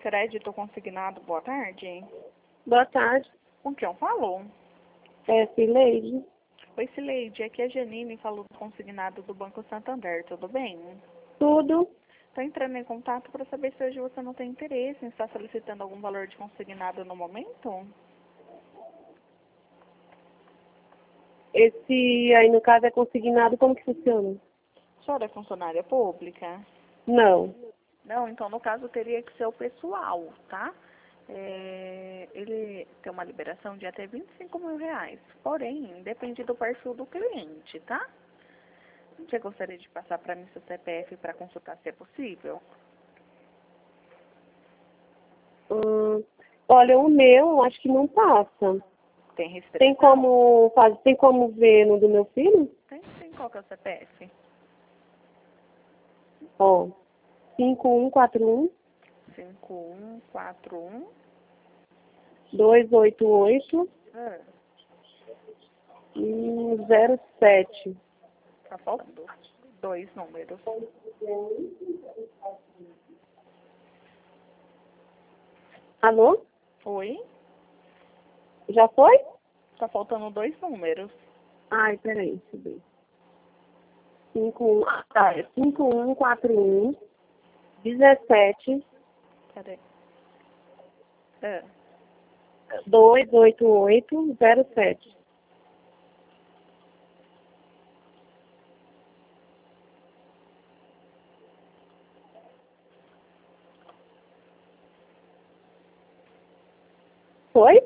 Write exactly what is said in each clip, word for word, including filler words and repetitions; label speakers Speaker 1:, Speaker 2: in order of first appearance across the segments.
Speaker 1: Crédito consignado, boa tarde.
Speaker 2: Boa tarde.
Speaker 1: Com quem eu falo?
Speaker 2: É Cileide.
Speaker 1: Oi, Cileide, aqui é a Janine, falou do consignado do Banco Santander, tudo bem?
Speaker 2: Tudo.
Speaker 1: Estou entrando em contato para saber se hoje você não tem interesse em estar solicitando algum valor de consignado no momento?
Speaker 2: Esse aí, no caso, é consignado, como que funciona?
Speaker 1: A senhora é funcionária pública?
Speaker 2: Não.
Speaker 1: Não, então no caso teria que ser o pessoal, tá? É, ele tem uma liberação de até vinte e cinco mil reais, porém, depende do perfil do cliente, tá? Você gostaria de passar para mim seu C P F para consultar se é possível?
Speaker 2: Hum, olha, o meu, acho que não passa.
Speaker 1: Tem restrição?
Speaker 2: Tem como, faz, tem como ver no do meu filho?
Speaker 1: Tem, tem. Qual que é o C P F?
Speaker 2: Ó, cinco um quatro um,
Speaker 1: cinco um quatro um.
Speaker 2: dois oito oito,
Speaker 1: Ah,
Speaker 2: zero sete.
Speaker 1: tá faltando dois números.
Speaker 2: Alô?
Speaker 1: Oi?
Speaker 2: Já foi?
Speaker 1: Tá faltando dois números.
Speaker 2: Ai, peraí, deixa eu ver. cinco um, ah, tá, é cinco um quatro um, dezessete,
Speaker 1: Cadê? Ah,
Speaker 2: dois oito oito, zero sete. Foi?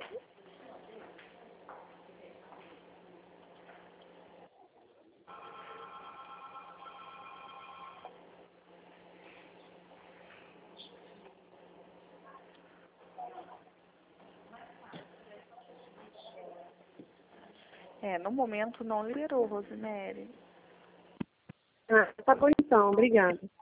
Speaker 1: é, no momento não liberou, Rosemary.
Speaker 2: Ah, tá bom então, obrigada.